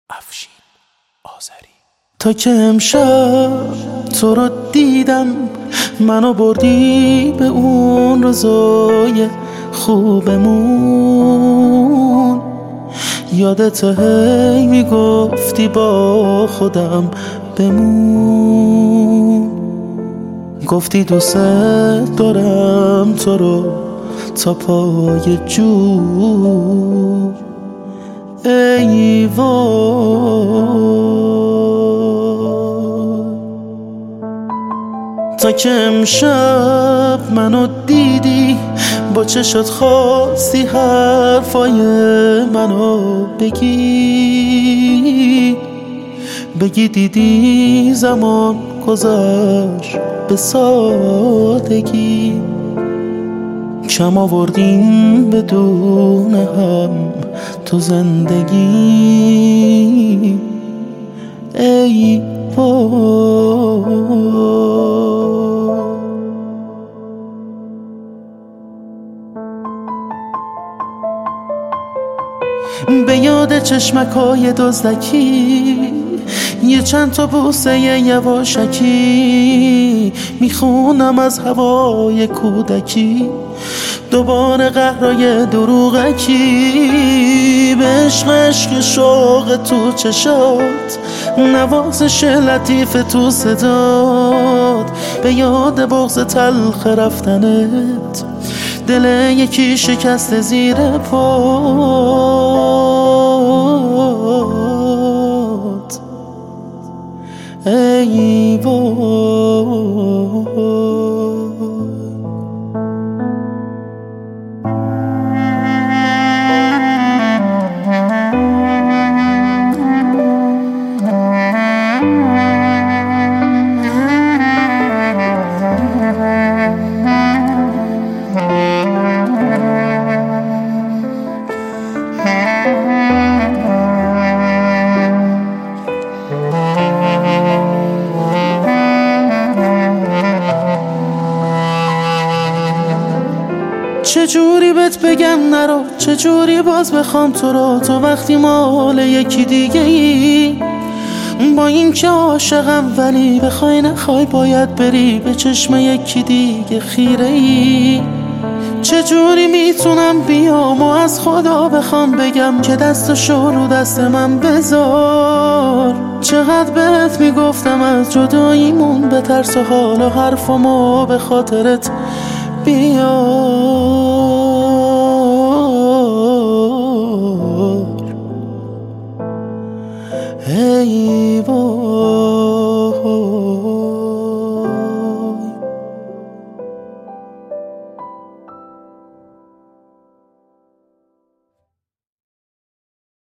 افشین آذری. تا که امشب تو رو دیدم، منو بردی به اون روزای خوبمون. یادت هی میگفتی با خودم بمون، گفتی دوست دارم تو رو تا پای جو. ای وای، تا که امشب منو دیدی، با چشات خواستی حرفای منو بگی دیدی زمان گذشت به سادگی. کم آوردیم بدون هم تو زندگی. ای وای، به یاد چشمکای دزدکی، یه چند تا بوسه یواشکی، میخونم از هوای کودکی دوباره قهرای دروغکی. به عشق شوق تو چشات، نوازش لطیف تو صدات، به یاد بغض تلخ رفتنت، دل یکی شکست زیر پات. ای وای، چجوری بهت بگم نرو، چجوری باز بخوام تو رو، تو وقتی مال یکی دیگه ای. با این که عاشقم ولی بخوای نخوای باید بری، به چشم یکی دیگه خیره ای. چجوری میتونم بیام و از خدا بخوام بگم که دستشو رو دست من بذار. چقدر بهت میگفتم از جداییمون بترس و حالا حرفمو به خاطرت بیار. ای وای.